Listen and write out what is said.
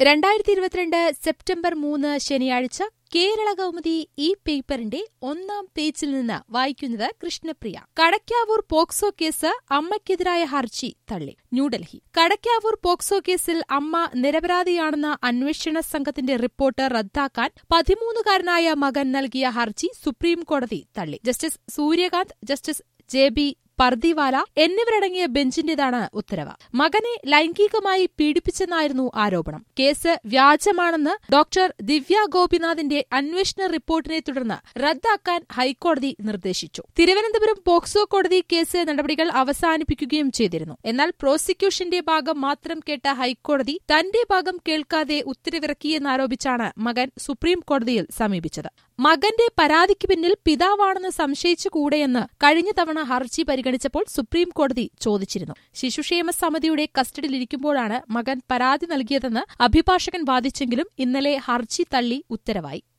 2022 September 3 ശനിയാഴ്ച കേരള കൗമുദി ഈ പേപ്പറിന്റെ ഒന്നാം പേജിൽ നിന്ന് വായിക്കുന്നത് കൃഷ്ണപ്രിയ. കടയ്ക്കാവൂർ പോക്സോ കേസ് അമ്മയ്ക്കെതിരായ ഹർജി തള്ളി. ന്യൂഡൽഹി. കടയ്ക്കാവൂർ പോക്സോ കേസിൽ അമ്മ നിരപരാധിയാണെന്ന അന്വേഷണ സംഘത്തിന്റെ റിപ്പോർട്ട് റദ്ദാക്കാൻ 13-കാരനായ മകൻ നൽകിയ ഹർജി സുപ്രീംകോടതി തള്ളി. Justice Surya Kant, justice J B. Pardiwala എന്നിവരടങ്ങിയ ബെഞ്ചിന്റേതാണ് ഉത്തരവ്. മകനെ ലൈംഗികമായി പീഡിപ്പിച്ചെന്നായിരുന്നു ആരോപണം. കേസ് വ്യാജമാണെന്ന് ഡോക്ടർ ദിവ്യ ഗോപിനാഥിന്റെ അന്വേഷണ റിപ്പോർട്ടിനെ തുടർന്ന് റദ്ദാക്കാൻ ഹൈക്കോടതി നിർദ്ദേശിച്ചു. തിരുവനന്തപുരം പോക്സോ കോടതി കേസ് നടപടികൾ അവസാനിപ്പിക്കുകയും ചെയ്തിരുന്നു. എന്നാൽ പ്രോസിക്യൂഷന്റെ ഭാഗം മാത്രം കേട്ട ഹൈക്കോടതി തന്റെ ഭാഗം കേൾക്കാതെ ഉത്തരവിറക്കിയെന്നാരോപിച്ചാണ് മകൻ സുപ്രീംകോടതിയിൽ സമീപിച്ചത്. മകന്റെ പരാതിക്ക് പിന്നിൽ പിതാവാണെന്ന് സംശയിച്ചുകൂടെയെന്ന് കഴിഞ്ഞ തവണ ഹർജി പരിഗണിച്ചപ്പോൾ സുപ്രീംകോടതി ചോദിച്ചിരുന്നു. ശിശുക്ഷേമ സമിതിയുടെ കസ്റ്റഡിയിലിരിക്കുമ്പോഴാണ് മകൻ പരാതി നൽകിയതെന്ന് അഭിഭാഷകൻ വാദിച്ചെങ്കിലും ഇന്നലെ ഹർജി തള്ളി ഉത്തരവായി.